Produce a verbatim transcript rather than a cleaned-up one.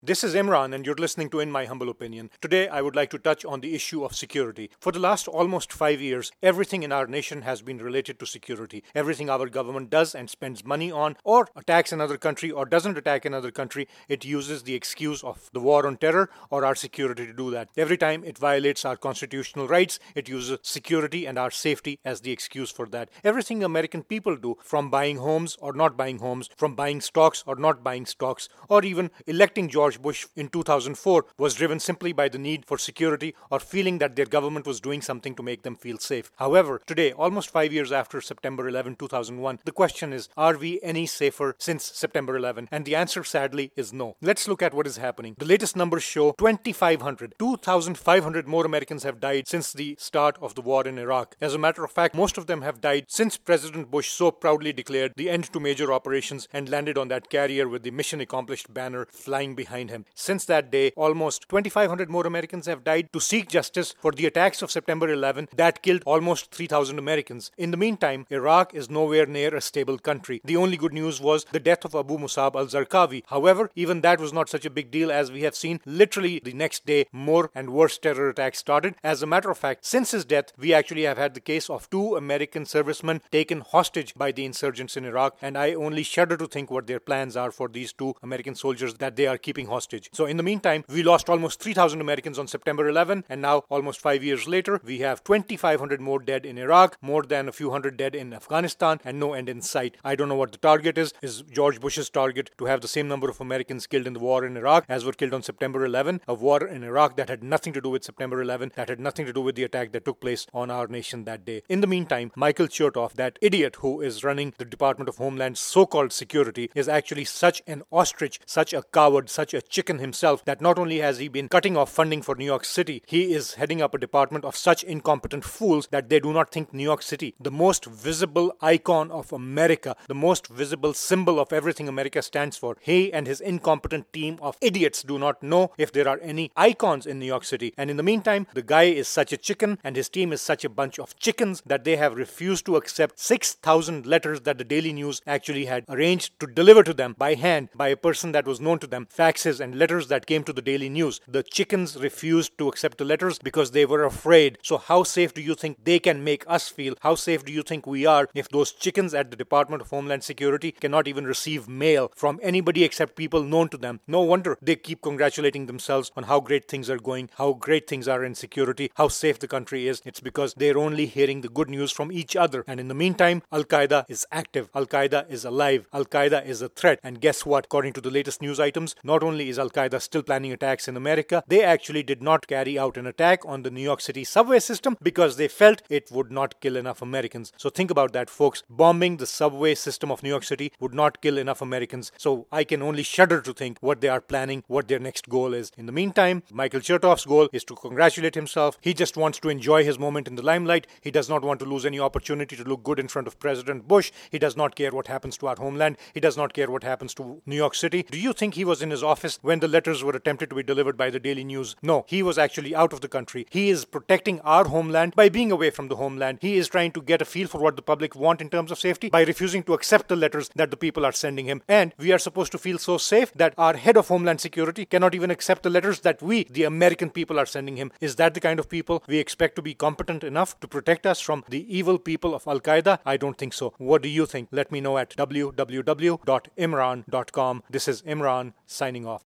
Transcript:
This is Imran, and you're listening to In My Humble Opinion. Today, I would like to touch on the issue of security. For the last almost five years, everything in our nation has been related to security. Everything our government does and spends money on, or attacks another country, or doesn't attack another country, it uses the excuse of the war on terror or our security to do that. Every time it violates our constitutional rights, it uses security and our safety as the excuse for that. Everything American people do, from buying homes or not buying homes, from buying stocks or not buying stocks, or even electing George Bush in two thousand four, was driven simply by the need for security or feeling that their government was doing something to make them feel safe. However, today, almost five years after September eleventh, two thousand one, the question is, are we any safer since September eleventh? And the answer, sadly, is no. Let's look at what is happening. The latest numbers show twenty-five hundred, two thousand five hundred more Americans have died since the start of the war in Iraq. As a matter of fact, most of them have died since President Bush so proudly declared the end to major operations and landed on that carrier with the mission accomplished banner flying behind him. Since that day, almost twenty-five hundred more Americans have died to seek justice for the attacks of September eleventh that killed almost three thousand Americans. In the meantime, Iraq is nowhere near a stable country. The only good news was the death of Abu Musab al-Zarqawi. However, even that was not such a big deal, as we have seen literally the next day more and worse terror attacks started. As a matter of fact, since his death, we actually have had the case of two American servicemen taken hostage by the insurgents in Iraq, and I only shudder to think what their plans are for these two American soldiers that they are keeping hostage. So in the meantime, we lost almost three thousand Americans on September eleventh, and now almost five years later, we have twenty-five hundred more dead in Iraq, more than a few hundred dead in Afghanistan, and no end in sight. I don't know what the target is. Is George Bush's target to have the same number of Americans killed in the war in Iraq as were killed on September eleventh? A war in Iraq that had nothing to do with September eleventh, that had nothing to do with the attack that took place on our nation that day. In the meantime, Michael Chertoff, that idiot who is running the Department of Homeland so-called security, is actually such an ostrich, such a coward, such a chicken himself, that not only has he been cutting off funding for New York City, he is heading up a department of such incompetent fools that they do not think New York City, the most visible icon of America, the most visible symbol of everything America stands for, he and his incompetent team of idiots do not know if there are any icons in New York City. And in the meantime, the guy is such a chicken and his team is such a bunch of chickens that they have refused to accept six thousand letters that the Daily News actually had arranged to deliver to them by hand by a person that was known to them, faxes and letters that came to the Daily News. The chickens refused to accept the letters because they were afraid. So how safe do you think they can make us feel? How safe do you think we are if those chickens at the Department of Homeland Security cannot even receive mail from anybody except people known to them? No wonder they keep congratulating themselves on how great things are going, how great things are in security, how safe the country is. It's because they're only hearing the good news from each other. And in the meantime, Al-Qaeda is active. Al-Qaeda is alive. Al-Qaeda is a threat. And guess what? According to the latest news items, not only is Al-Qaeda still planning attacks in America, they actually did not carry out an attack on the New York City subway system because they felt it would not kill enough Americans. So think about that, folks. Bombing the subway system of New York City would not kill enough Americans. So I can only shudder to think what they are planning, what their next goal is. In the meantime, Michael Chertoff's goal is to congratulate himself. He just wants to enjoy his moment in the limelight. He does not want to lose any opportunity to look good in front of President Bush. He does not care what happens to our homeland. He does not care what happens to New York City. Do you think he was in his office when the letters were attempted to be delivered by the Daily News? No, he was actually out of the country. He is protecting our homeland by being away from the homeland. He is trying to get a feel for what the public want in terms of safety by refusing to accept the letters that the people are sending him. And we are supposed to feel so safe that our head of Homeland Security cannot even accept the letters that we, the American people, are sending him. Is that the kind of people we expect to be competent enough to protect us from the evil people of Al-Qaeda? I don't think so. What do you think? Let me know at w w w dot imran dot com. This is Imran signing off.